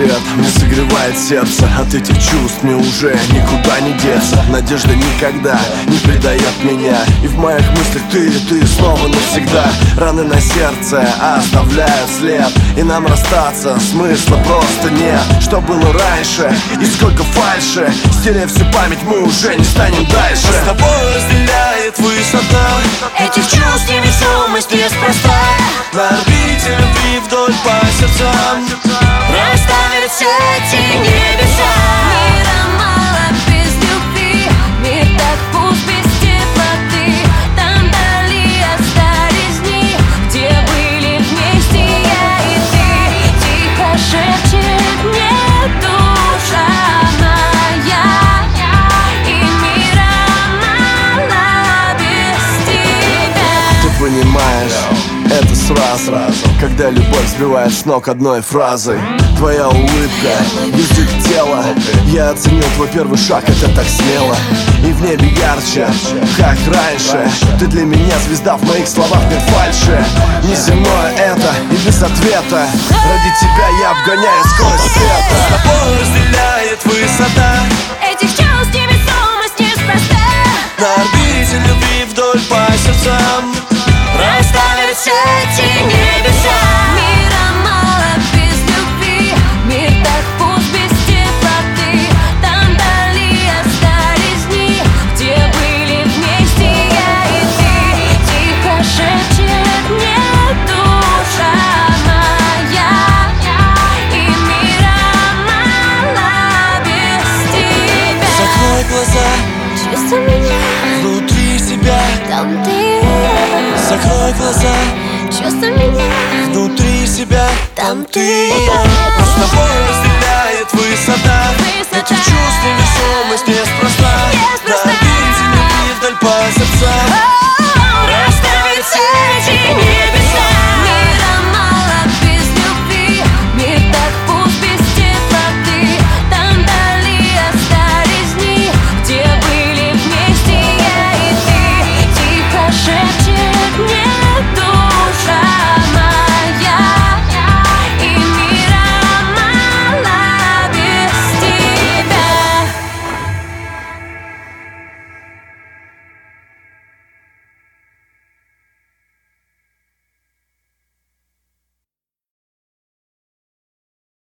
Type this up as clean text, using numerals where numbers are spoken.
свет мне согревает сердце. От этих чувств мне уже никуда не деться. Надежда никогда не предает меня. И в моих мыслях ты снова навсегда. Раны на сердце оставляют след, и нам расстаться смысла просто нет. Что было раньше и сколько фальши, стерев всю память, мы уже не станем дальше. С тобой разделяет высота этих чувств невесомость неспроста. На орбите любви вдоль по сердцам Расставили все эти небеса. Мира мало без любви, мир так пуст без теплоты. Там вдали остались дни, где были вместе я и ты. Тихо шепчет мне душа моя, и мира мало без тебя. Ты понимаешь, это сразу, когда любовь сбивает с ног одной фразой. Твоя улыбка, язык тела. Я оценил твой первый шаг, это так смело. И в небе ярче, как раньше. Ты для меня звезда, в моих словах нет фальши. Неземное это и без ответа. Ради тебя я обгоняю скорость света. С тобой разделяет высота Этих чувств невесомость неспроста. На орбите любви вдоль по сердцам Расставили все эти небеса. Мира мало без любви, мир так пуст без теплоты. Там вдали остались дни, где были вместе я и ты. Тихо шепчет мне душа моя, и мира мало без тебя. Закрой глаза, Чувства меня, внутри себя. там ты. Закрой глаза, Чувства меня, внутри себя. там ты. С тобой разделяет высота этих чувств невесомость